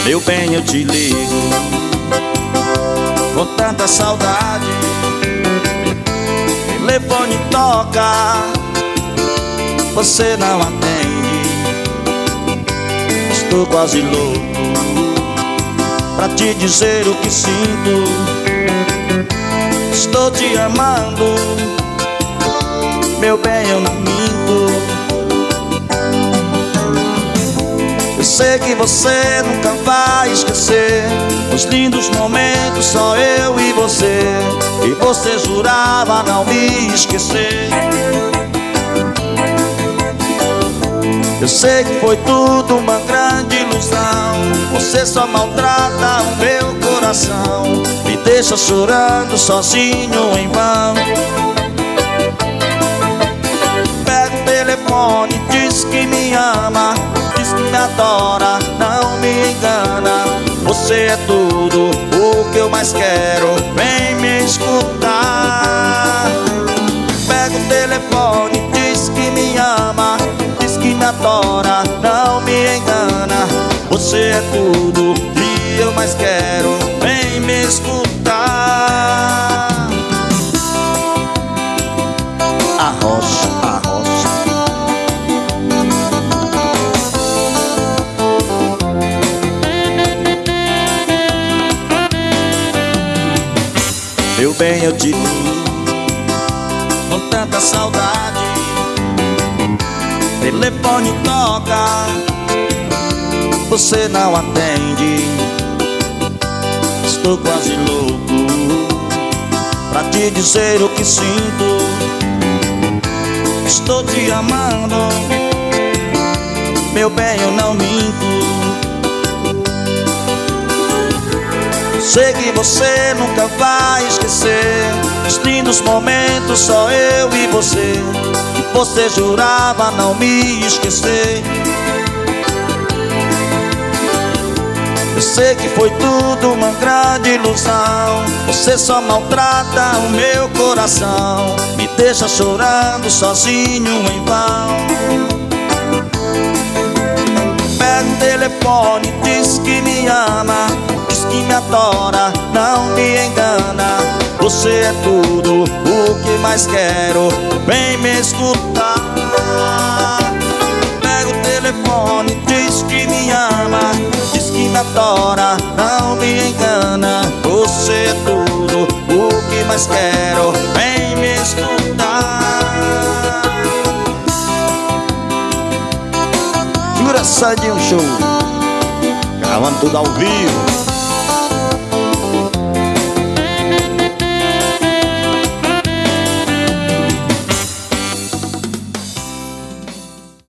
Meu bem, eu te ligo com tanta saudade. Telefone toca, você não atende. Estou quase louco pra te dizer o que sinto. Estou te amando, meu bem, eu não minto. Eu sei que você nunca vai esquecer os lindos momentos, só eu e você. E você jurava não me esquecer. Eu sei que foi tudo uma grande ilusão. Você só maltrata o meu coração, me deixa chorando sozinho em vão. Pega o telefone, diz que me ama, diz que me adora, não me engana. Você é tudo o que eu mais quero, vem me escutar. Pega o telefone, diz que me ama, diz que me adora, não me engana. Você é tudo que eu mais quero, vem me escutar. Arrocha, arrocha. Meu bem, eu te ligo com tanta saudade. Telefone toca, você não atende. Estou quase louco pra te dizer o que sinto. Estou te amando, meu bem, eu não minto. Sei que você nunca vai esquecer os lindos momentos, só eu e você. E você jurava não me esquecer. Eu sei que foi tudo uma grande ilusão. Você só maltrata o meu coração, me deixa chorando sozinho em vão. Pega o telefone, diz que me ama, diz que me adora, não me engana. Você é tudo o que mais quero, vem me escutar. Pega o telefone, diz que me ama, diz que me adora, não me engana. Você é tudo o que mais quero, vem me escutar. Engraçadinho show, gravando tudo ao vivo.